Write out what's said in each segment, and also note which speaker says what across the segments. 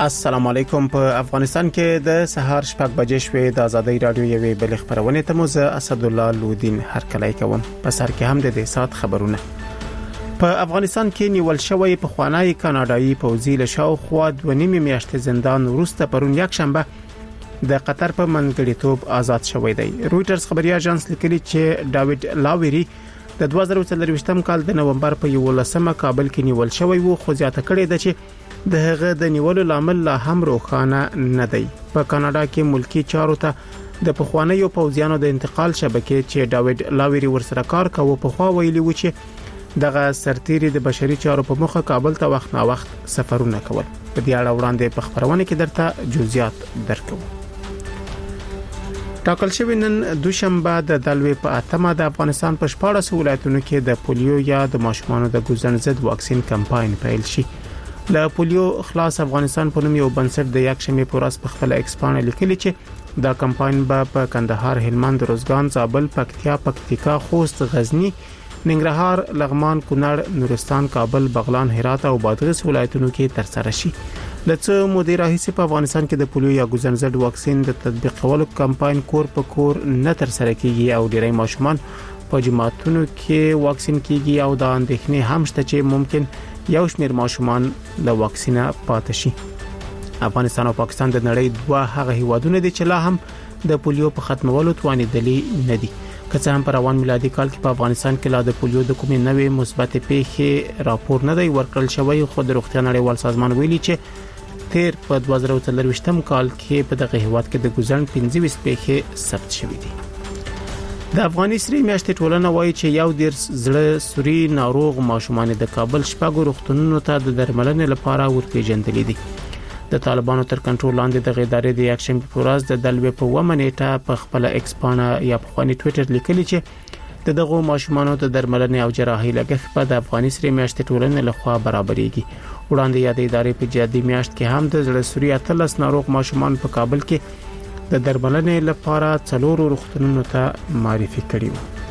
Speaker 1: السلام علیکم. په افغانستان کې د سهار 6 بجې شوې د ازادي رادیو یوې بل خبرونه ته موزه اسد الله لودین هرکلی کوم. په سر کې هم د دې سات خبرونه. په افغانستان کې نیول شوی په خوانای کاناډایي پوځي له شاوخوا 2.5 میاشتې زندان وروسته پرون یک شنبه د قطر په منځګړیتوب آزاد شوی دی. رويټرز خبري اژانس لیکلي چې ډاوید لاويري د 2023م کال د نومبر په 11مه کابل کې نیول شوی وو، خو زیاته کړې ده چې د هغه د نیولو لامل لا هم روښانه نه دی. په کاناډا کې ملکی چارو ته د پخوانیو پوځیانو د انتقال شبکې چې ډاوید لاويري ورسره کار کوي په خوا ویلي و چې دغه سرتیري د بشري چارو په مخه کابل ته وخت نا وخت سفرونه کول. په دې اړه وړاندې په خبرونه کې درته جزئیات درکو. ټاکل شوی نن دوشنبه د دلوي په اتمه د افغانستان په 14 ولایتونو کې د پولیو یا د ماشومانو د ګوزن ضد واکسین کمپاین پیل شي. له پولیو خلاص افغانستان په نوم یو بنسټ د یک شنبه په ورځ په خپل ایکسپانه لیکلي چې دا کمپاین په کندهار، هلمند، روزګان، زابل، پکتیا، پکتیکا، خوست، غزنی، ننګرهار، لغمان، کونړ، نورستان، کابل، بغلان، هرات او بادغیس ولایتونو کې ترسره شي. لڅ مدیر رئیس په افغانستان کې د پولیو یا ګوزن ضد واکسین د تطبیقولو کمپاین کور په کور نه ترسره کیږي او ډیری ماشومان په جماعتونو کې واکسین کیږي او د اندېښنې هم شته چې ممکن یو شمېر ماشومان له واکسینه پاتې شي. افغانستان او پاکستان د نړۍ دوه هغه هیوادونه دي چې لا هم د پولیو په ختمولو توانیدلي نه دي. که څه هم په روان میلادي کال کې په افغانستان کې لا د پولیو د کومې نوې مثبت پیښې راپور نه دی ورکړل شوی، خو د روغتیا نړیوال سازمان ویلي چې تیر په 2023م کال کې په دغه هیواد کې د ګوزن 25 پیښې ثبت شوې دي. د افغاني سری میاشتې ټولنه وایي چې یو ډیر زړه سوري ناروغ ماشومان د کابل شپږ روغتونونو ته د درملنې لپاره ورپېژندل دي. د طالبانو تر کنټرول لاندې د غیدارې د یک شنبه په ورځ د دلوي په ومنېټه په خپل ایکسپانه یا په خواني ټوئیټر لیکلي چې دغه ماشومانو ته درملنې او جراحي لګښت په د افغاني سری میاشتې ټولنې لخوا برابرېږي. وړاندې یاد ادارې په جدي میاشت کې هم د زړه سوري 13 ناروغ ماشومان په کابل کې د درملنې لپاره 4 روغتونونو ته معرفي کړي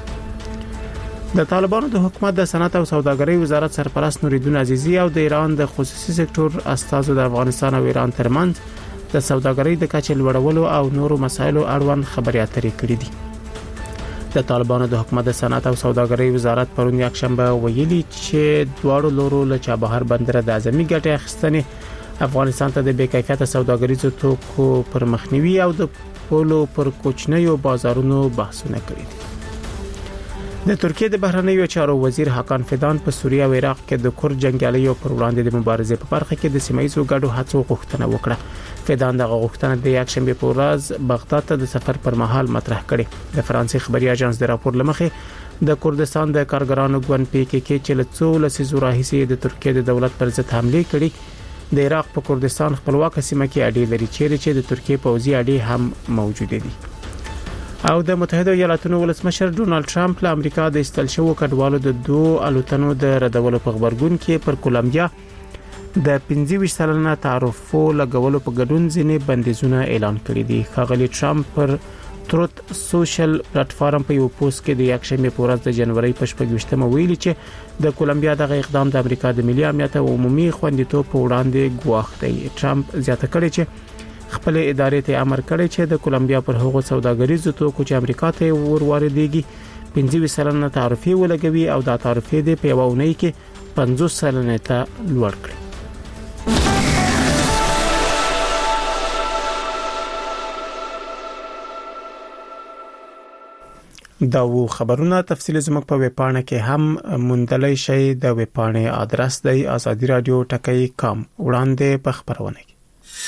Speaker 1: وو. د طالبانو د حکومت د صنعت او سوداګرۍ وزارت سرپرست نوریدون عزیزی او د ایران د خصوصي سکتور استازو د افغانستان او ایران ترمنځ د سوداګرۍ د کچې لوړولو او نورو مسایلو اړوند خبرې اترې کړې دي. د طالبانو د حکومت د صنعت او سوداګرۍ وزارت پرون یک شنبه ویلي چې دواړو لورو له چابهار بندر د اعظمي ګټې اخیستنې افغانستان ته د بې کیفیت سوداګریزو توکو پر مخنیوي او د پولو پر کوچنیو بازارونو بحثونه کړي دي. د ترکیه د بهرنیو چارو وزیر حکان فیدان په سوریه او عراق کې د کورد جنگیالیو پر وړاندې د مبارزې په برخه کې د سیمایي ګډو هڅو غوښتنه وکړه. فیدان دغه غوښتنه د یک شنبه په ورځ بغداد ته د سفر پر مهال مطرح کړي. د فرانسې خبري اژانس د راپور لمخې د کردستان د کارګرانو ګوند PKK چې له څو لسیزو راهیسې د ترکیه د دولت پر ضد حمله کړي. د عراق په کردستان خپلواک سیمه کې اډې لري چې د ترکیه پوځي اډې هم موجود دي. او د متحده ایالاتونو ولسمشر ډونالد ټرمپ له امریکا د استل شوو کډوالو د 2 الوتنو د ردولو په خبرګون کې پر کولمبیا د 25% تعرفو لګولو په ګډون ځینې بندیزونه اعلان کړي دي. ښاغلي ټرمپ پر تروت سوشل پلیټ فارم په یو پوسټ کې د یک شنبه په ورځ د جنوري په 28مه ویلي چې د کولمبیا دغه اقدام د امریکا د ملي امنیت او عمومي خوندیتوب په وړاندې ګواښ دی. ټرمپ زیاته کړی چې خپل ادارې ته امر کړی چې د کولمبیا پر هغو سوداګریزو توکو چې امریکا ته ورواردېږي 25% تعرفه ولګوي او دا تعرفه د په یوونۍ کې 50% ته لوړ کړي. دا و خبرونه تفصیل زموږ په ویب پاڼه کې هم موندلای شئ. د ویب پاڼې ادرس دی azadiradio.com. وړاندې په خبرونه کې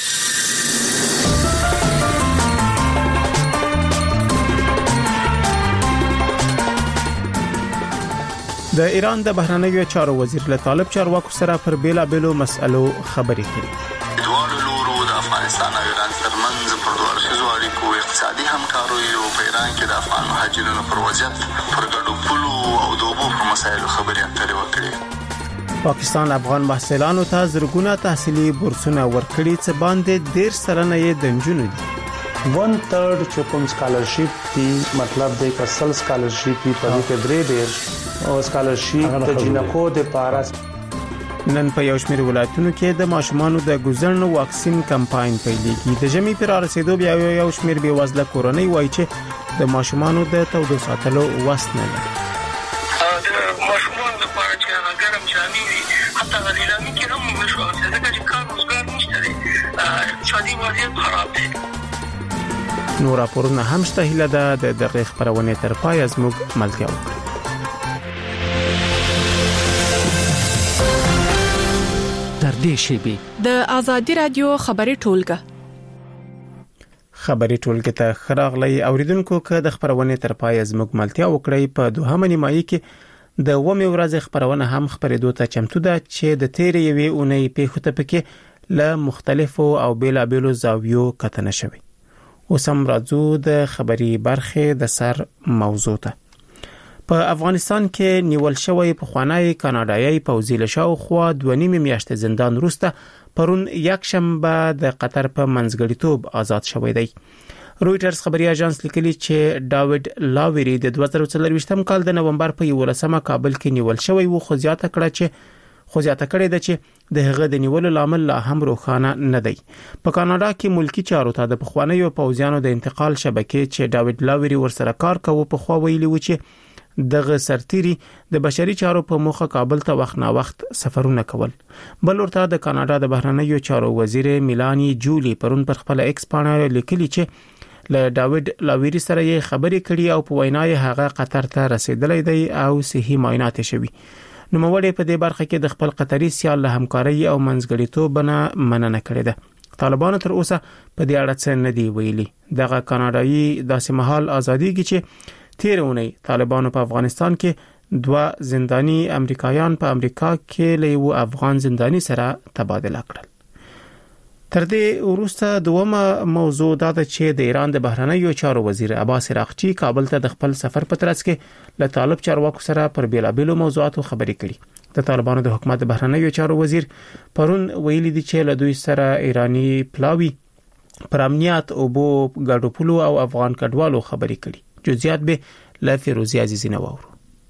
Speaker 1: د ایران د بهرنیو چارو وزیر له طالب چارواکو سره پر بیلابېلو مسألو خبرې کړې.
Speaker 2: دواړو لورو د افغانستان او ایران ترمنځ په دوه اړخیزو اړیکو اقتصادي همکارۍ او په ایران کې د افغان مهاجرینو پر وضعیت، پر ګډو پولو او د اوبو پر مسایلو خبرې اترې وکړې.
Speaker 1: پاکستان افغان محصلانو ته زرګونه تحصیلي بورسونه ورکړي چې باندې 13% یې د نجونو دي.
Speaker 3: 1/3 چې کوم سکالرشپ دی، مطلب دی که سل سکالرشپ په دې کې 3 او سکالرشپ د جنکو د پارس
Speaker 1: نن په یو شمېر ولایتونو کې د ماشومانو د ګوزن واکسین کمپاین پیلېږي. د ژمي پر رسیدو بیا یو شمېر بې وزله کورنۍ وایي چې د ماشومانو د تودو ساتلو وس نه لري.
Speaker 4: د ماشومانو لپاره چې هغه ګرم جامې وي حتی د لیلامي کې هم نشو ځکه چې کار روزګار نشته دی، اقتصادي وضعیت خراب دی.
Speaker 1: نور راپورونه هم شته. هیله ده د دغه خبرونه تر پای زموږ ملتیا وکړي.
Speaker 5: تر دې شیبې
Speaker 6: د ازادي رادیو خبري ټولګه
Speaker 1: ته خراغلی اوریدونکو که د خبرونه تر پای زموږ ملتیا وکړي. په دوهمه نیمایي کې د ومه ورځ خبرونه هم خبرېدو ته چمتو ده چې د تیرې یوې اونۍ پیښو ته پکې له مختلفو او بیلابیلو زاویو کتنه شوی. اوس هم راځو د خبري برخه د سر موضوع ته. په افغانستان کې نیول شوی په خوانای کاناډایي پوځي لشاو خو 2.5 میاشتې زندان وروسته پرون یک شنبه د قطر په منځګړیتوب آزاد شوی دی. رويټرز خبري اژانس لیکلی چې ډاوډ لاويري د 2024 کال د نومبر په 11مه کابل کې نیول شوی و، خو زیاته کړې ده چې د هغه د نیولو لامل لا هم روښانه نه دی. په کاناډا کې ملکی چارو ته د پخوانیو پوځیانو د انتقال شبکې چې ډاوډ لاويري ورسره کار کوي په خو ویلي و چې دغه سرتيري د بشري چارو په موخه کابل ته وخت نا وخت سفرونه کول. بل ورته د کاناډا د بهرنیو چارو وزیر میلانی جولی پرون پر خپل ایکس باندې لیکلی چې له ډاوډ لاويري سره یې خبرې کړې او په وینای هغه قطر ته رسیدلی دی او صحي معاینات شوي. نو موږ په دې برخه کې د خپل قطري سیال له همکاري او منځګړیتوب نه مننه کړې ده. طالبان تر اوسه په دې اړه څه نه دی ویلي. دغه کاناډایي داسې مهال ازاديږي چې تیرونی طالبانو په افغانستان کې 2 زندانی امریکایان په امریکا کې له یو افغان زندانی سره تبادله کړل. تر دې وروسته دومره موضوع دا ده چې د ایران د بهرنیو چارو وزیر عباس عراقچی کابل ته د خپل سفر په ترڅ کې له طالب چارواکو سره پر بیلابیلو موضوعاتو خبرې کړي. د طالبانو د حکومت د بهرنیو چارو وزیر پرون ویلي دی چې له دوی سره ایرانی پلاوی پر امنیت او بو ګډوپلو او افغان کډوالو خبرې کړي. جزئیات به له فیروزی عزیزی نوورو.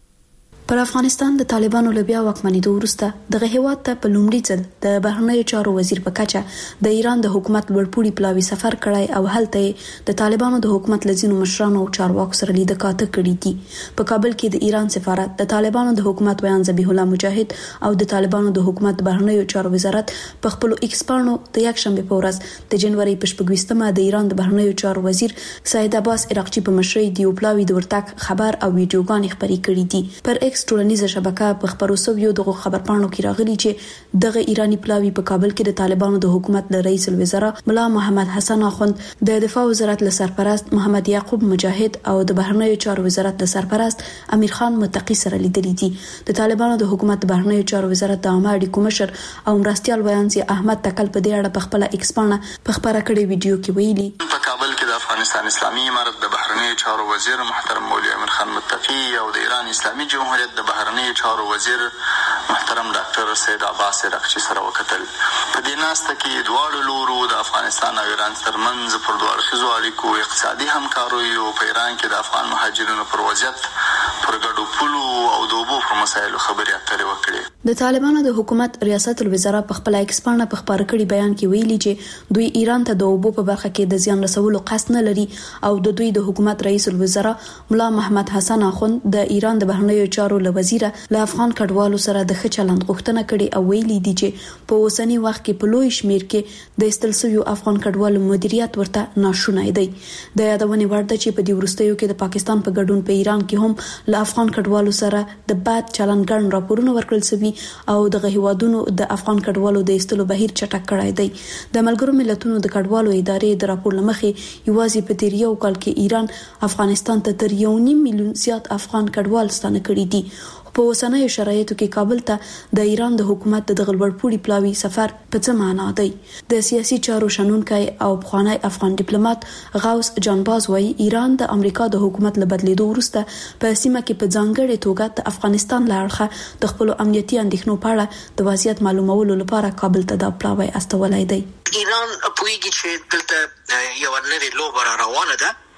Speaker 7: پر افغانستان د طالبانو لبیا واکمنېدو وروسته دغه هیواد ته په لومړي ځل د بهرنیو چارو وزیر په کچه د ایران د حکومت لوړپوړي پلاوی سفر کړای او هلته د طالبانو د حکومت لزینو مشرانو او چارواکو سره لیدل کاته کړي دي. په کابل کې د ایران سفارت د طالبانو د حکومت ویان ذبیح الله مجاهد او د طالبانو د حکومت بهرنیو چارو وزارت په خپل ایکس باندې د یک شنبه په ورځ د جنوري په 28مه د ایران د بهرنیو چارو وزیر سید عباس عراقچی په مشرۍ د پلاوی د ورتګ خبر او ویډیوګان خبري کړي دي. پر ایکس ټولنیزه شبکه په خبرو سویو دغه خبرپاڼو کې راغلي چې دغه ایرانی پلاوی په کابل کې د طالبانو د حکومت له رئیس الوزرا ملا محمد حسن اخوند، د دفاع وزارت له سرپرست محمد یعقوب مجاهد او د بهرنیو چارو وزارت له سرپرست امیر خان متقی سره لیدلي دي. د طالبانو د حکومت د بهرنیو چارو وزارت د عامه اړیکو مشر او مرستيال ویانځي احمد تکل په دې اړه په خپل ایکس باندې په خبره کړې ویډیو کې ویلي
Speaker 2: په کابل کې د افغانستان اسلامي امارت د بهرنیو چارو وزیر محترم مولوی امیر خان متقی او د ایران اسلامي جمهوریت د بهرنیو چارو وزیر محترم ډاکټر سید عباس عراقچی سره وکتل. په دې ناسته کې دواړو لورو د افغانستان او ایران ترمنځ پر دوه اړخیزو اړیکو، اقتصادي همکاریو او په ایران کې د افغان مهاجرینو پر وضعیت، پر ګډو پولو او د اوبو پر مسایلو خبرې اترې وکړې.
Speaker 7: د طالبانو د حکومت ریاست الوزرا په خپل ایکس باندې په خبر کړي بیان کې ویلي چې دوی ایران ته د اوبو په برخه کې د زیان رسولو قصد نه لري او د دوی د حکومت رئیس الوزرا ملا محمد حسن اخوند د ایران د بهرنیو چارو له وزیر له افغان کډوالو سره د ښه چلند غوښتنه کړې او ویلي دي چې په اوسنی وخت کې په لوی شمیر کې د استلسویو افغان کډوالو مدیریت ورته ناشونی دی. د یادونې وړ ده چې په دې وروستیو کې د پاکستان په ګډون په ایران کې هم له افغان کډوالو سره د بد چلند ګڼ راپورونه ورکړل شوي او د هیوادونو د افغان کډوالو د استلو بهیر چټک کړای دی. د ملګرو ملتونو د کډوالو ادارې د راپور لمخې یوازې په تیر یو کال کې ایران افغانستان ته تر 1.5 میلیون زیات افغان کډوال ستانه کړي دي. په اوسنیو شرایطو کې کابل ته د ایران د حکومت د غلبړپوړي پلاوی سفر په څه معنا دی؟ د سیاسي چارو شنونکي او بخوانی افغان ډیپلوماټ غوث جانباز وايي ایران د امریکا د حکومت له بدلیدو وروسته په سیمه کې په ځانګړي توګه د افغانستان لارښه د خپل امنیتي اندېښنو په اړه د وضعیت معلومولو لپاره کابل ته د پلاوی استولای دی.
Speaker 4: ایران پویږي چې دلته یو نوې لوبه روانه ده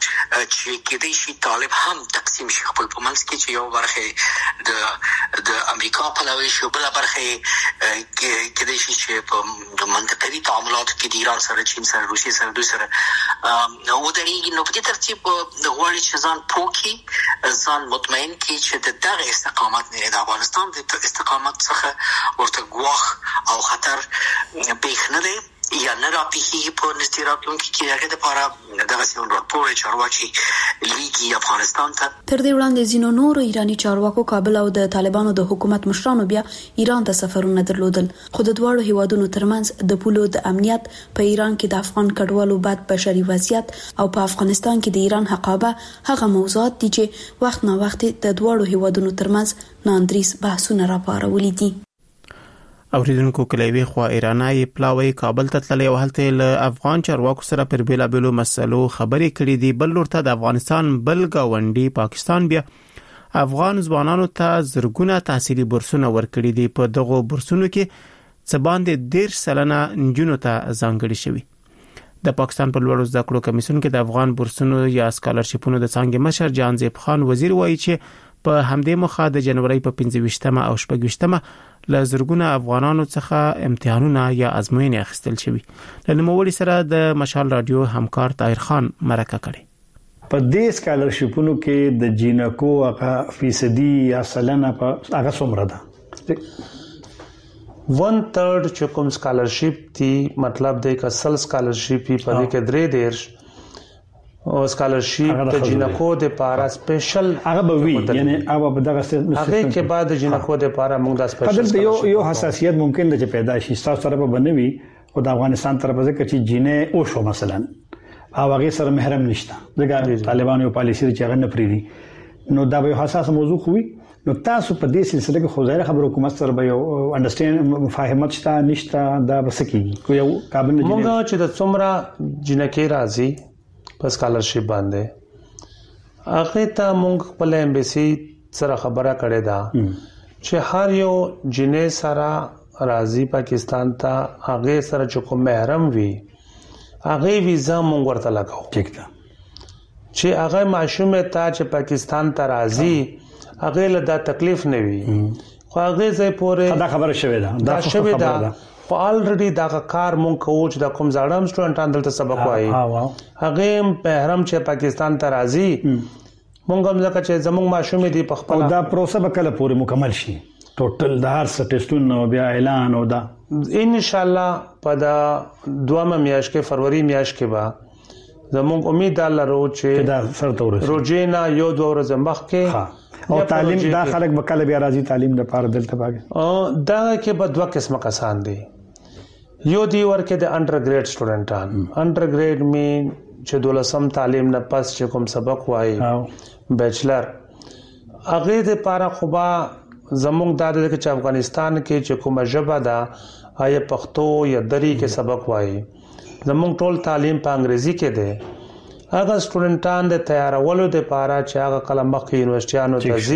Speaker 8: چې کېدای شي طالب هم تقسیم شي خپل په منځ کې، چې یو برخه د امریکا پلوي شي، بل برخه کېدای شي چې په منطقوي تعاملاتو کې د ایران سره، چین سره، روسیې سره، دوی سره ودرېږي. نو په دې ترتیب غواړي چې ځان پوکي، ځان مطمئن کړي چې د دغه استقامت نه، د افغانستان د استقامت څخه ورته ګواښ او خطر پېښ نه دی یا نه راپېښېږي په نږدې راتلونکي کې. هغې دپاره دغه یو راپور چارواکي لیږي افغانستان ته.
Speaker 7: تر دې وړاندې ځینو نورو ایراني چارواکو کابل او د طالبانو د حکومت مشرانو بیا ایران ته سفرونه درلودل، خو د دواړو هیوادونو ترمنځ د پولو د امنیت، په ایران کې د افغان کډوالو بد بشري وضعیت او په افغانستان کې د ایران حقابه هغه موضوعات دي چې وخت نه وخت د دواړو هیوادونو ترمنځ ناندریس بحثونه راپارولي دي.
Speaker 1: اوریدونکو کلیوي خو ایرانای پلاوی کابل ته تللی او هلته له افغان چارواکو سره پر بیلابلو مسلو خبرې کړې دي. بل لورته د افغانستان بل گاونډي پاکستان بیا افغان ځوانانو ته زرګونه تحصیلي بورسونه ورکړي دي. په دغه بورسونو کې څه باندې 10% نجونو ته ځانګړي شوی. د پاکستان په لوړو زده کړو کمیسیون کې د افغان بورسونو یا سکالرشیپونو د څنګه مشر جانزیب خان وزیر وایي چې په همدې مخه د جنوري په 25مه او 26مه له زرګونه افغانانو څخه امتحانونه یا ازموینې اخیستل شوي. له نوموړي سره د مشال رادیو همکار طاهر خان مرکه کړې.
Speaker 9: په دې سکالرشیپونو کې د جینکو هغه فیصدي یا سلنه په هغه څومره ده؟
Speaker 3: 1/3 چې کوم سکالرشیپ دی، مطلب دی که سل سکالرشیپ په دې کې 3 او سکالرشیپ د جینکو د پارا سپیشل
Speaker 9: هغه به وی، یعنی هغه به دغه
Speaker 3: هغه کې بعد جینکو د پارا موږ د
Speaker 9: سپیشل یو حساسیت ممکن ده چې پیدا شي تاسو طرف بنوي او د افغانستان طرف ځکه چې جینې او شو مثلا او هغه سره محرم نشته دغه طالبانو پالیسي چې هغه نه پریدي، نو دا به حساس موضوع خوي. نو تاسو په دې سلسله کې خو ظاهر خبر حکومت سره به یو انډرستاند مفاهمت شته نشته، دا بسکیږي کو یو کابل نه
Speaker 3: موږ چې د څومره جنکې راځي په سکالرشیپ باندې هغه ته موږ خپل امبیسي سره خبره کړې ده چې هر یو جنې سره راځي پاکستان ته، هغه سره چې کوم محرم وي هغه ویزا موږ ورته لګاو.
Speaker 9: ٹھیک ده
Speaker 3: چې هغه معشومه ته چې پاکستان ته راځي هغه له دا تکلیف نه وي، خو هغه ځای پورې
Speaker 9: دا خبره شوه ده
Speaker 3: شوه ده خو الریډي دا کار مونږ کوو چې د کوم ځاړم سټوډنټان دلته سبق وایي هغه محرم چې پاکستان ته راځي مونږ هم ځکه چې زموږ ماشومې دی په خپل
Speaker 9: دا پروسه به کله پورې مکمل شي ټوټل د هر څه ټیسټونو بیا اعلان او دا
Speaker 3: ان شاء الله په دا 2 میاشت کې فروری میاشت کې به زموږ امید لرو چې
Speaker 9: دا سره ورسېږي
Speaker 3: روجینا یو 2 ورځې مخکې
Speaker 9: او تعلیم دا خلک به کله بیا راځي تعلیم لپاره دلته باندې
Speaker 3: دا کې به 2 قسمه کسان دي. یو دی ورکه د انډرګریډ سټوډنټان، انډرګریډ مین چې دولسم تعلیم نه پس چې کوم سبق وایي بیچلر، هغه د لپاره خو با زموږ د چې افغانستان کې چې کومه ژبه ده آیا پښتو یا دری کې سبق وایي، زموږ ټول تعلیم په انګریزي کې دی. هغه سټوډنټان د تیارولو د لپاره چې هغه کله مخکې یونیورسيټانو ته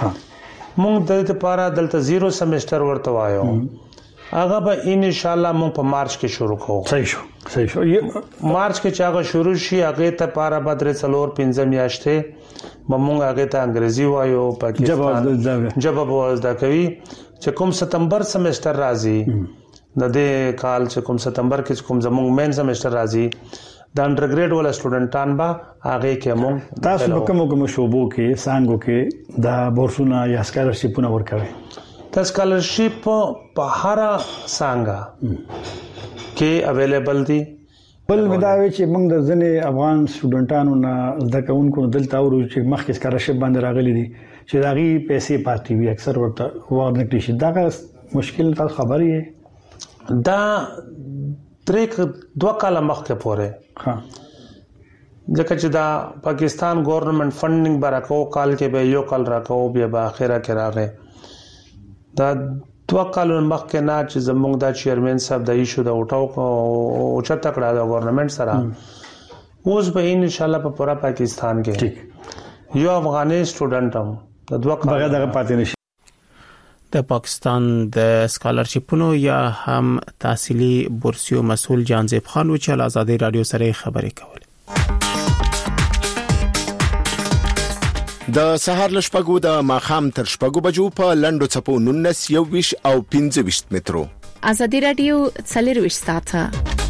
Speaker 3: ځي موږ د لپاره دلته 0 سمستر ورته وایو، هغه به ان شاء الله موږ په مارچ کې شروع کوو.
Speaker 9: صحیح شو
Speaker 3: مارچ کې چې هغه شروع شي هغه ته لپاره به 3-4 میاشتې موږ هغه ته انګریزي وایو، پاکستان جواب وزدا کوي چې کوم ستمبر سمستر راځي د دې کال چې کوم ستمبر کې کوم زموږ مین سمستر راځي د انډرګریډ ول سټوډنټان با هغه کې موږ
Speaker 9: تاسو په کوم شوبو کې سانګو کې د بورسونه یا سکالرشیپونه ورکوي؟
Speaker 3: د سکالرشیپ په هر څنګه کې اویلیبل دي.
Speaker 9: بل مداوي چې موږ د ځنې افغان سټوډنټانو نه د کوونکو دلته ورو چې مخکې سکالرشیپ باندې راغلي دي چې داغي پیسې پاتې وي اکثر ورته ورنه کړي شي، دا مشکل تاسو خبرې
Speaker 3: دا 2 کال مخکې پورې ځکه چې دا پاکستان گورنمنت فندینګ برکو کال کې به یو کال راکو بیا په اخره کې راغی دا 2 کال مخکې نه چې زموږ د چیرمن صاحب د ایشو د اوټاو او چته کړه د گورنمنت سره اوس به ان شاء الله په پورا پاکستان کې یو افغاني سټوډنټ هم د 2 کال
Speaker 9: بغیر دغه پاتې نشي.
Speaker 1: د پاکستان د سکالرشیپونو یا هم تحصیلي بورسیو مسؤل جانزیب خان وچل آزادی رادیو سره خبرې کولې.
Speaker 10: د سهار ل شپږو د ماخام تر شپږو بجو په لندو چپو 19 21 او 25 مترو.
Speaker 6: ازادي رادیو 24 ساعته.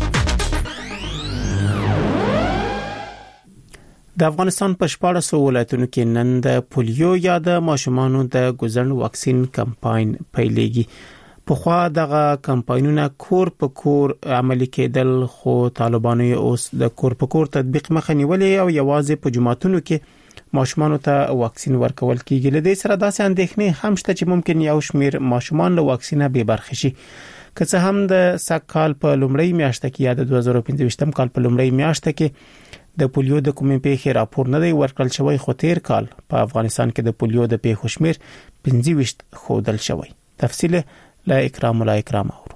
Speaker 1: د افغانستان په 14 ولایتونو کې نن د پولیو یا د ماشومانو د ګوزن واکسین کمپاین پیلېږي. په خوا دغه کمپاینونه کور په کور عملي کېدل، خو طالبانو اوس د کور په کور تطبیق مخه نیولې او یوازې په جماعتونو کې ماشومانو ته واکسین ورکول کیږي. لدې سره داسې اندېښنې هم شته چې ممکن یو شمیر ماشومان له واکسینه بې برخې شي. که څه هم د سکهال په لومړۍ میاشت کې یا د 2015 کال په لومړۍ میاشت کې د پولیو د کومې پیښې راپور نه دی ورکړل شوی، خو تیر کال په افغانستان کې د پولیو د پیښو شمیر 25 خودل شوی. تفصیل لا اکرام ولا اکرام اورو.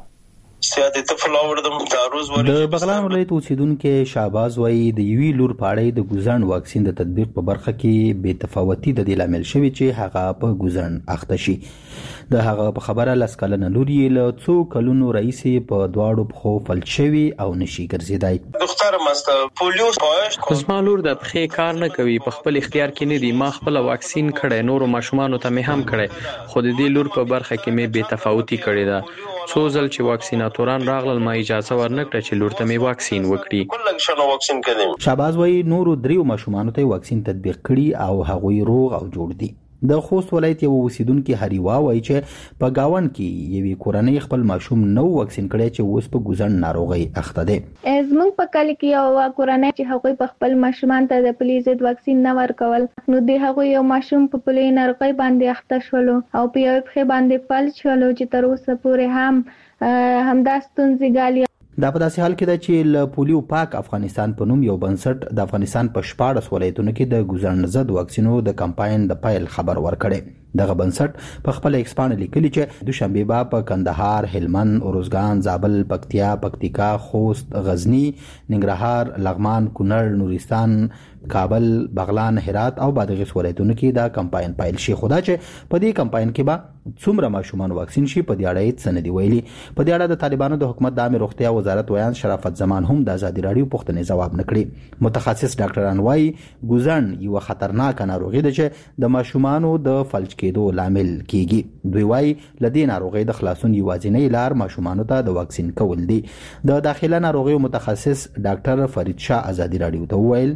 Speaker 11: د بغلان ولایت اوسیدونکو شعباز وایي د یوې لور پاړې د ګوزن واکسین د تطبیق په برخه کې بې تفاوتي د دې لامل شوی چې هغه په ګوزن اخته شي. د هغه په خبره لسکلن لور یې له څو کلونو رئیس په دواړو په فلج شوی او نشي ګرځیدای.
Speaker 12: دختر مست پولیو پاش زما لور د پخې کار نه کوي، په خپل اختیار کې نه دی. ما خپل واکسین کړی، نور ماشومانو ته مې هم کړی، خو د دې لور په برخه کې مې بې تفاوتي کړې ده. څو ځل چې واکسیناتوران راغلل ما اجازه ورنکړه چې لور ته مې واکسین وکړي.
Speaker 11: شعباز وایي نورو دریو ماشومانو ته واکسین تطبیق کړي او هغوی روغ او جوړ دي. د خوست ولایت یو اوسیدونکو هریوا وایي چې په گاون کې یوې کورنۍ خپل ماشوم نو واکسین کړي چې اوس په ګوزن ناروغي اخته دي.
Speaker 13: زموږ په کال کې یو کورنۍ چې هغوی په خپل ماشومان ته د پولیو ضد واکسین نه ورکول، نو د هغوی یو ماشوم په پولیو ناروغي باندې اخته شول او په یو پخې باندې فلج شول چې تر اوسه پورې همدا ستونزې ګالي.
Speaker 11: دا په داسې حال کې ده چې له پولیو پاک افغانستان په نوم یو بنسټ د افغانستان په 14 ولایتونو کې د ګوزن ضد واکسینو د کمپاین د پیل خبر ورکړي. دغه بنسټ په خپل ایکسپان لیکلي چې دوشنبه په کندهار، هلمند، اروزګان، زابل، پکتیا، پکتیکا، خوست، غزنی، ننګرهار، لغمان، کونړ، نورستان، کابل، بغلان، هرات او بادغیس ولایتونو کې دا کمپاین پیل شي. خدا چې په دې کمپاین کې به څومره ماشومان واکسین شي په دې اړه سندې ویلي. په دې اړه د طالبانو د حکومت د عامه روغتیا وزارت ویان شرافت زمان هم د ازادي رادیو پوښتنې جواب نکړي. متخصص ډاکټران وایي ګوزن یو خطرناک ناروغي ده چې د ماشومانو د فلج کېدو لامل کیږي. دوی وایي لدې ناروغي د خلاصون یوازینۍ لار ماشومانو ته د واکسین کول دي. د داخله ناروغي متخصص ډاکټر فرید شاه ازادي رادیو ته ویل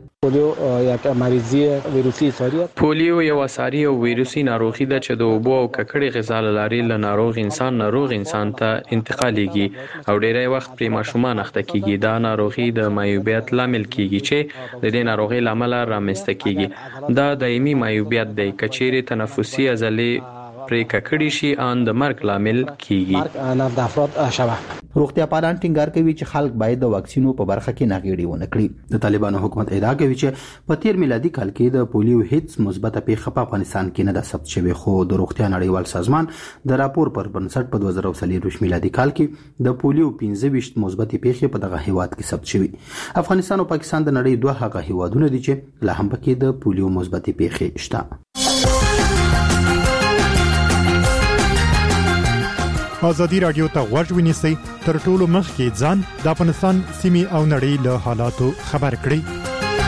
Speaker 12: پولیو یو اساري او ویروسي ناروغي ده چې د اوبو او ککړې غذا لارې له ناروغ انسان ته انتقالېږي او ډېری وخت پرې ماشومان اخته کیږي. دا ناروغي د مایوبیت لامل کیږي چې د دې ناروغي لامل رامنځته کیږي. دا دایمي مایوبیت دی، کچېرې تنفسي عضلې پرې ککړې شي ان د مرګ لامل کیږي.
Speaker 11: روغتیا پالان ټینګار کوي چې خلک باید د واکسینو په برخه کې ناغېړي ونه کړي. د طالبانو حکومت ادعا کوي چې په تیر میلادي کال کې د پولیو هیڅ مثبته پیښه په افغانستان کې نه ده ثبت شوې، خو د روغتیا نړیوال سازمان د راپور پر بنسټ په 2023 میلادي کال کې د پولیو 25 مثبتې پیښې په دغه هیواد کې ثبت شوې. افغانستان او پاکستان د نړۍ دوه هغه هیوادونه دي چې لا هم پکې د پولیو مثبتې پیښې شته.
Speaker 14: ازادي رادیو ته غوږ ونیسئ، تر ټولو مخکې ځان د افغانستان سیمې او نړۍ له حالاتو خبر کړئ.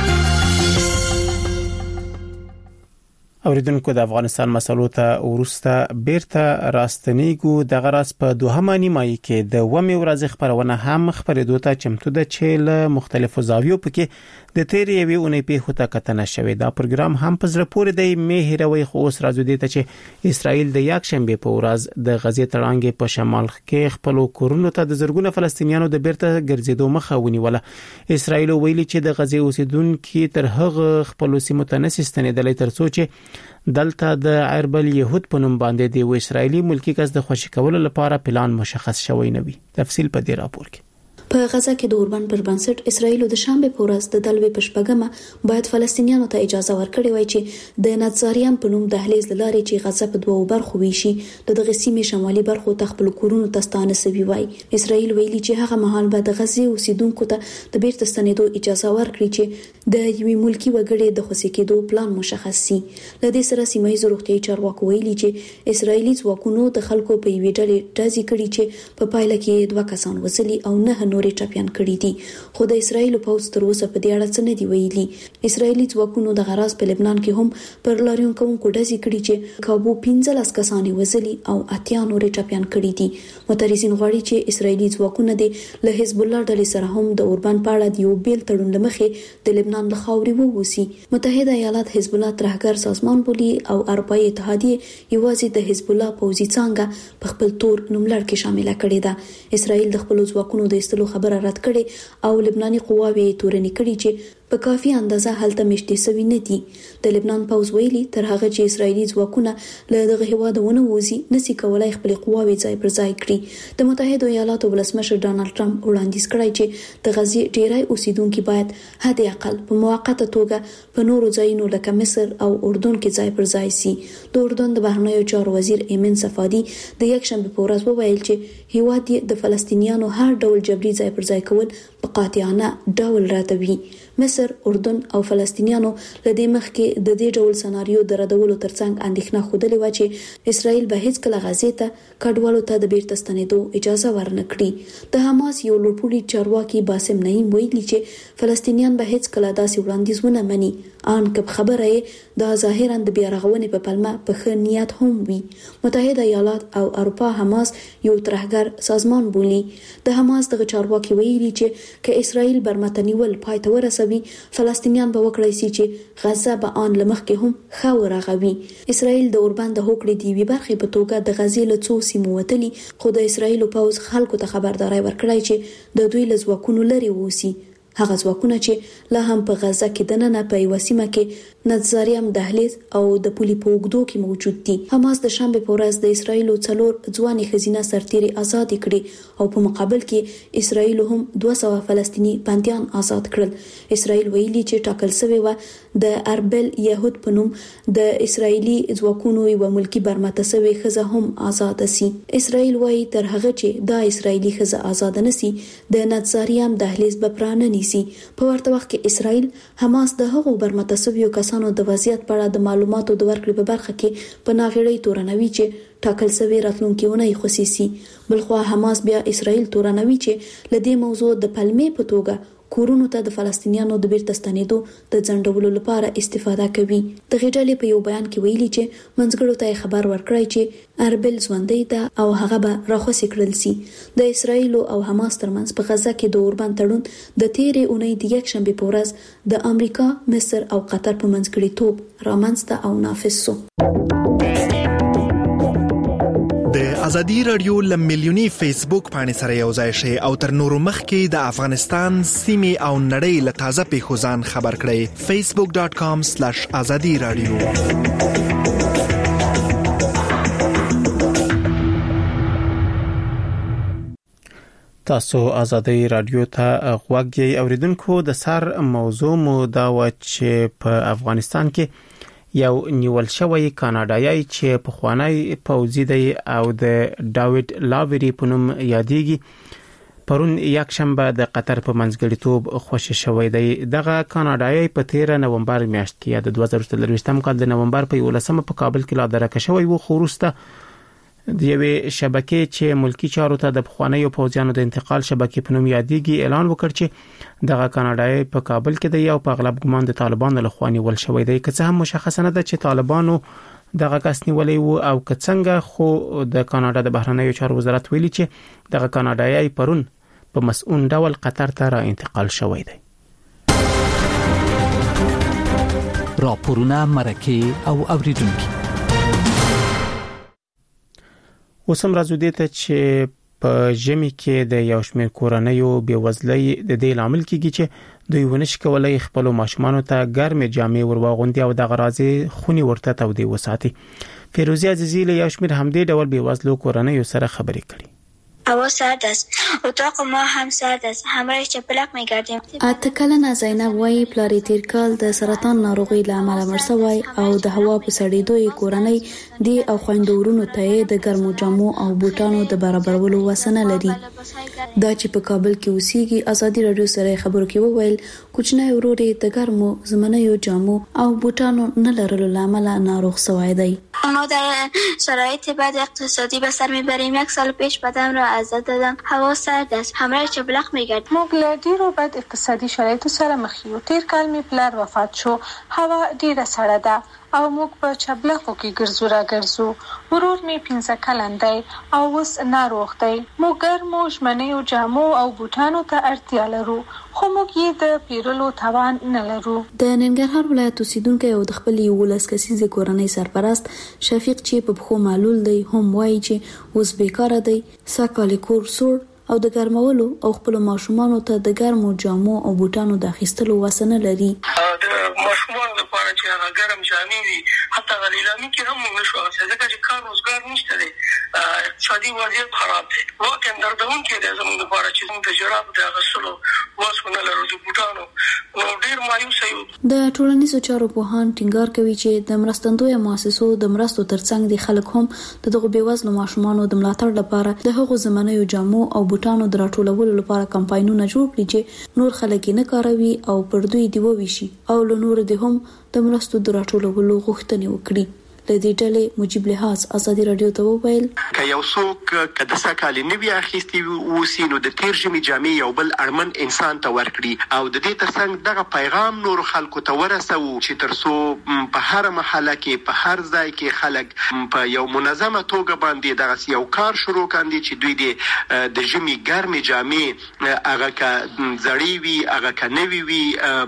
Speaker 1: اوریدونکو د افغانستان مسلو ته ورسته بیرته راستنیګو. د غرض په دوهمه نیمایي کې د ومه ورځ خبرونه هم خبرېدو ته چمتو ده چې له مختلفو زاویو پکې د تیرې یوې اونۍ پیښو ته کتنه شوې. دا پروګرام هم په زړه پورې دی. مې هیروي خو اوس راځو دي ته چې اسرائیل د یک شنبه په ورځ د غزې تړانګې په شمال کې خپل کورونو ته د زرګونو فلسطینیانو د بیرته ګرځېدو مخه ونیوله. اسرائیل ویلي چې د غزې اوسیدونکو تر هغه خپل سیمو ته نسي ستنېدلای تر څو چې دلته د عربل یهود په نوم باندې دی اسرائیلي ملکی کس د خوشی کولو لپاره پلان مشخص شوی نه وي. تفصیل په دې راپور کې.
Speaker 7: په غزا کې د اوربان پر بنسټ اسرائیل د شنبه په ورځ د دلوي په شپږمه باید فلسطینیانو ته اجازه ورکړي وای چې د ناتزاریان په نوم دهلیز لاري چې غزا په دوه برخو ویشي د دغه سیمې شمالي برخو تخپل کورونو ته ستانه سوي وای. اسرائیل ویلي چې هغه مهال به د غزې اوسیدونکو ته د بیرته ستنېدو اجازه ورکړي چې د یوې ملکی وګړي د خوشی کېدو پلان مشخص شي. لدې سره سیمایي روغتيایي چارواکو ویلي چې اسرائیلي ځواکونو د خلکو په یوې ډلې ډزې کړې چې په پایله کې دوه کسان وژلي او 9 نورې ټاپیان کړي دي خو د اسرایل پوځ تر اوسه په دې اړه څه نه دی ویلي اسرایلی ځواکونو د غراز په لبنان کې هم پر لاریون کوونکو ډزې کړي چې کابو 15 کسان وزلي او 8 نورې ټاپیان کړي دي مترجمین غواړي چې اسرایلی ځواکونه د حزب الله ډلې سره هم د اوربان په اړه یو بیل تړون لمخې د لبنان له خاورې ووسی متحده ایالات حزب الله ترهګر سازمان بولي او اروپאי اتحادیه یوازې د حزب الله پوځي څنګه په خپل تور نوملړ کې شامل کړي ده اسرایل د خپل ځواکونو د استلو خبره رد کړي او لبناني قواوې تورنې کړي چې په کافي اندازه هلته مشتي سوي نه دي د لبنان پوځ ویلي تر هغه چې اسرایلی ځواکونه له دغه هیوادونو وځي نسی کولای خپل قواوې ځای پر ځای کړي د متحده ایالاتو ولسمشر ډانلډ ټرمپ وړاندیز کړی چې د غزې ډیری اوسیدونکو باید حد اقل په موقته توګه په نورو ځایونو لکه مصر او اردن کې ځای پر ځای سي د اردن د بهرنیو چارو وزیر ایمن صفادي د یکشنبه په ورځ وویل چې هیواد د فلسطینیانو هر ډول جبري ځای پر ځای کول په قاطعانه ډول راتوي مصر اردن او فلسطینیانو لدې مخکې د دې ډول سناریو د ردولو ترڅنګ اندېښنه خوده لوي چې اسرائیل به هیڅ کله غزې ته کډوالو ته د بیرته ستنېدو اجازه ورنکړي د حماس یو لوړپوړي چارواکي باسم نعیم ویلي چې فلسطینیان به هیڅ کله داسې وړاندیز ونه مني ان که خبره د ظاهرا د بیارغونې په پلمه په ښه نیت هم وي متحده ایالات او اروپا حماس یو ترهګر سازمان بولي د حماس دغه چارواکي ویلي چې که اسرائیل برمتنیول پای ته ورسوي فلسطینیان به وکړي چې غزه به ان لمخ کې هم خاور راغوي اسرائیل د اوربان د هوکړې دی وی برخه په توګه د غزې له څو سیمو وتلي خو د اسرائیل پوځ خلکو ته خبرداري ورکړای چې د دوی له ځواکونو لري ووسی هغه ځواکونه چې لا هم په غزه کې دننه په یو سیمه کې نظاریم دهلیز او د پولي په اوږدو کې موجود دي حماس د شنبه په ورځ د اسرایل څلور ځواني خزینه سرتیري آزاد کړي او په مقابل کې اسرایل هم 200 فلسطینی بنديان آزاد کړل اسرایل ویلي چې ټاکل شوی و د اربل يهود په نوم د اسرایلی ځواکونو یو ملکی برمتسوي خزه هم آزاد سي اسرایل وایي تر هغه چې د اسرایلی خزه آزاد نسی د نظاریم دهلیز به پرانه نیسي په ورته وخت کې اسرایل حماس د هغو برمتسوي کسانو د وضعیت په اړه د معلوماتو د ورکړې په برخه کې په ناغړې تورنوي چې ټاکل شوی راتلونکي ونه خصيصي بلخو حماس بیا اسرایل تورنوي چې لدې موضوع د پلمې په توګه کورونو ته د فلسطینیانو د بیرته ستنېدو د ځنډولو لپاره استفاده کوي د غېډلې په یو بیان کې ویلي چې منځګړو ته خبر ورکړی چې اربل ژوندۍ ده او هغه به راخوسي کړل سي د اسرایل او حماس ترمنځ په غزه کې د اوربان تړون د تیرې اونۍ د یک شنبه په ورځ د امریکا مصر او قطر په منځګړیتوب رامنځته او نافذ شو
Speaker 15: د ازادي رادیو لملیونی فیسبوک باندې سره یو ځای شي او تر نورو مخکې د افغانستان سیمې او نړۍ له تازه پیښو ځان خبر کړئ facebook.com/azadi radio
Speaker 1: تاسو ازادي رادیو ته غوږ یې اوریدونکو د سر موضوع مو دا و چې په افغانستان کې یو نیول شوی کاناډایي چې په خوانی پوزي دی او د ډاوید لاوری په نوم یادېږي پرون یک شنبه د قطر په منځګړیتوب خوشی شوی دی دغه کاناډایي په 13 نومبر میاشت کې د 2023م کال د نومبر په 11مه په کابل کې لا درکه شوی و خوروسته د یوې شبکې چې ملکی چارو ته د خوانیو پوځیانو د انتقال شبکې په نوم یادېږي اعلان وکړ چې دغه کاناډایي په کابل کې د یو په اغلب ګمان د طالبانو له خوا نیول شوی دی که څه هم مشخص نه ده چې طالبانو دغه کس نیولې وو او که څنګه خو د کاناډا د بهرنیو چارو وزارت ویلي چې دغه کاناډایي پرون په مسؤل ډول قطر ته را انتقال شوی دی
Speaker 5: راپورونه مرکه او اوریدونکو
Speaker 1: وسم راځو دې ته چې په ژمي کې د یو شمېر کورنیو بیوزلۍ د دې لامل کېږي چې دوی ونش کولای خپل ماشومان ته ګرمې جامې ورواغوندي او د غرازي خوني ورته تودې وساتي فیروزی عزیزی له یو شمېر همدې ډول بیوزلو کورنیو سره خبرې کړي
Speaker 16: هوا سرد است. اتاق ما هم سرد است. همراه چپلک می‌گردیم.
Speaker 7: اتکلنا زینب وای پلاری تیر کال د سرطان ناروغي لامل مړ شوی او د هوا په سړېدو کورنۍ دی او خويندورونو ته د ګرمو جامو او بوټانو د برابرولو وسنه لري. دا چې په کابل کې اوسېږي ازادي رادیو سره خبرو کې وویل کوچنی وروري د ګرمو زمنیو جامو او بوټانو نه لرلو لامل ناروغ شوی دی.
Speaker 16: ما در شرایط بد اقتصادی به سر میبریم. یک سال پیش بدم را آزاده ده. هوا سرد است. همراه چپلق میگرد.
Speaker 17: موږ له ډیرو بد اقتصادي شرایطو سره مخ یو. تیر کال می پلار وفات شو. هوا ډیره سړه ده او موږ په چپلقو کې ګرځو را ګرځو. ورور می 15 کلن دی او اوس ناروغ دی. موږ ګرمو ژمنیو جامو او بوټانو ته اړتیا لرو، خو موږ یې د پیرلو توان نه لرو.
Speaker 7: د ننګرهار ولایت اوسیدونکو او د خپل 11 کسیزې کورنۍ سرپرست شفیق چې په بخو معلول دی هم وایي چې اوس بیکاره دی، ساکال کور سور او د ګرمولو او خپل ماشومانو ته د ګرمو جامو او بوټانو د اخیستلو وسنه لري.
Speaker 4: د ماشومانو لپاره چې هغه ګرم جامې وي حتی غلیلامي کې هم نشو اخیستلی ځکه چې کار روزګار نشته دی، اقتصادي وضعیت خراب دی. واقعا دردونکی دی زموږ لپاره چې موږ د جرابو د اخیستلو وس ونه لرو، د بوټانو. نو ډېر مایوسه یو.
Speaker 7: د ټولنیزو چارو پوهان ټینګار کوي چې د مرستندویه مؤسسو د مرستو ترڅنګ د خلک هم د دغو بېوزلو ماشومانو د ملاتړ لپاره د هغو زمنیو جامو او بوټانو د راټولولو لپاره کمپاینونه جوړ کړي چې نور خلک نه کاروي او پر دوی دی وویشي او له نور د هم د مرستو د راټولولو غوښتنې وکړي. د دې ډلې مجيب لحاظ ازادي رادیو ته وویل
Speaker 18: ک یو څوک کده سکالي نوی اخیستي وسی نو د تیر ژمي جامې یو بل اړمن انسان ته ورکړي او د دې ترڅنګ دغه پیغام نور خلکو ته ورسو چې ترسو په هر محله کې په هر ځای کې خلک په یو منظمه توګه باندې دغه یو کار شروع کاندي چې دوی د ژمي ګرمې جامې هغه ک زړې وي هغه ک نوی وي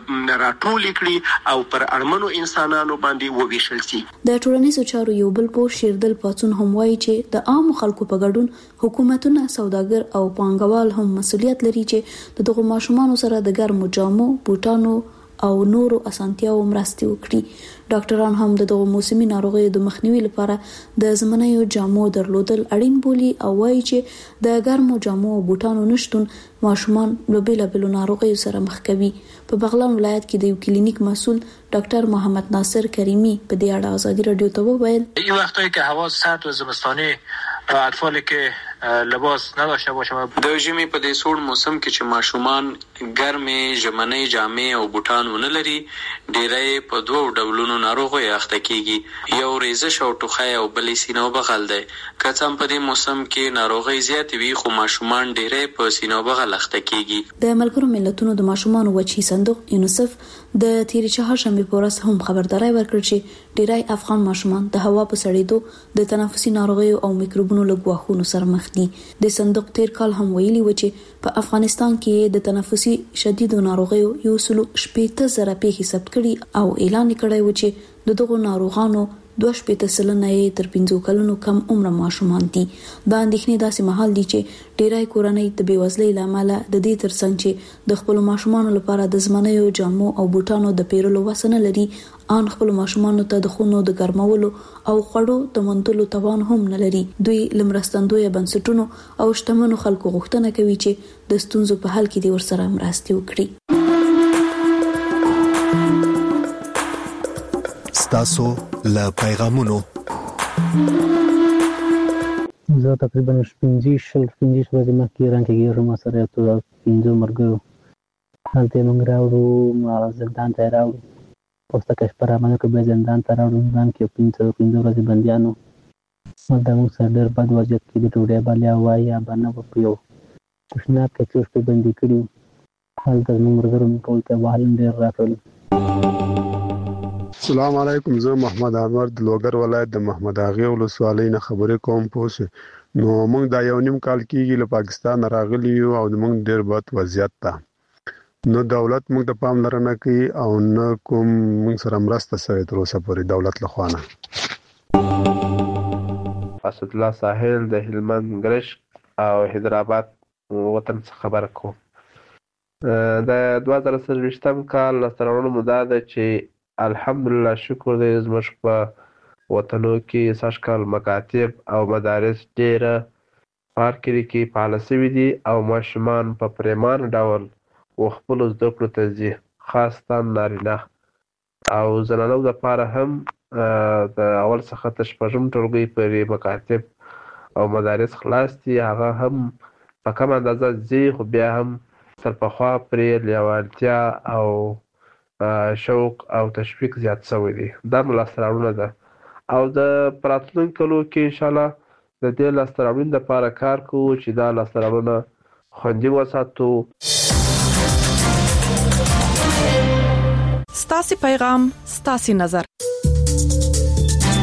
Speaker 18: راټول کړي او پر اړمنو انسانانو باندې وویشل شي.
Speaker 7: د ټولنیزو چارو یو بل پوه شیردل پاتون هم وایي چې د عام خلکو په ګډون حکومتونه، سوداګر او پانګوال هم مسؤلیت لري چې دغه ماشومان سره د ګرمو جامو، بوټانو او نورو اسانتیاو مرستې وکړي. ډاکټران هم دغه موسمي ناروغیو د مخنیوي لپاره د زمنیو جامو درلودل اړین بولي او وایي چې د ګرمو جامو او بوټانو نشټون ماشومان له بیلابیلو ناروغیو سره مخ کوي. په بغلان ولایت کې د یو کلینیک مسؤل ډاکټر محمد ناصر کریمی په دې اړه ازادي رادیو ته وویل
Speaker 19: این وقتایی که هوا سرد و زمستانی اطفالی که لباس نداشته باشه
Speaker 12: د ژمي په دې سوړ موسم کې چې ماشومان ګرمې ژمنۍ جامې او بوټان ونه لري ډېری په دوو ډولونو ناروغیو اخته کیږي، یو ریزش او ټوخی او بل سینه او بغل دی. که څه هم په دې موسم کې ناروغۍ زیاتې وي خو ماشومان ډېری په سینه او بغل اخته کیږي.
Speaker 7: د ملګرو ملتونو د ماشومانو وچی صندوق یونیسف د تیرې چهارشنبې په ورځ هم خبرداري ورکړه چې ډېری افغان ماشومان د هوا په سړېدو د تنفسي ناروغیو او میکروبونو له ګواښونو سره مخ دي. د صندوق تیر کال هم ویلي و چې په افغانستان کې د تنفسي شدیدو ناروغیو 180,000 پیښې ثبت کړي او اعلان کړی و چې دغه ناروغانو 2.8% تر 15 کلونو کم عمر ماشومان دي. دا اندېښنې داسې مهال دي چې ډېری کورنۍ د بیوزلۍ لامل د دې ترڅنګ چې د خپل ماشومانو لپاره د زمنیو جامو او بوټانو د پیرلو وسنه لري، ان خپل ماشومانو ته د خونو د ګرمولو او خړو د منتلو توان هم نه لري. دوی لمرستندوی بنسټونو او شتمنو خلکو غوښتنه کوي چې د ستونزو په حل کې د ورسره مرستې وکړي.
Speaker 15: تاسو له پیغامونو
Speaker 20: زه تقریبا 15 ورځې مخکې رانکېږم سره یو 15 مرګو هلته موږ راوړو زندان ته راوړو پوسټه کې پر امانه کې به زندان ته راوړو زندان کې 15 ورځې بنديانو دا موږ سره ډېر بد وضعیت کې د ټوډه بالیا وایي یا باندې په یو کوښنه کې چې په بندي کړو هلته موږ مرګرو ټول ته وهل ډېر راټول.
Speaker 21: السلام علیکم، زه محمد انور د لوګر ولایت د محمد اغه ولسوالۍ نه خبرې کوم. پوه نو موږ دا یو نیم کال کېږي له پاکستان راغلی یو او موږ ډېر بد وضعیت ده. نو دولت موږ ته پاملرنه کوي او نه کوم موږ سره مرسته شوی تر اوسه پورې دولت له خوا نه.
Speaker 22: اسد الله ساحل د هلمند ګرش او حیدرآباد وطن څخه خبر کوم. د 2023 کال لسترونو مده ده چې الحمدلله شکر دې زموږ په وطنو کې ساشکال مکاتب او مدارس ډېره پارکري کې فعال شوي دي او ماشومان په پریمان ډول خپلو زده کړو ته ځي، خاصتاً نارینه او زنانو لپاره هم د اول څخه تر شپږم ټولګي پورې مکاتب او مدارس خلاص دي. هغه هم په کم اندازه ځي خو بیا هم ترپخوا پرې لیوالتیا او شوق او تشویق زیات شوی دی. دا ملاسته راوړنه ده او د راتلونکي کلو کې انشاءالله د دې لاسته راوړنې لپاره کار کوو چې دا لاسته راوړنه خوندي وساتو.
Speaker 2: ستاسو پیغام ستاسو نظر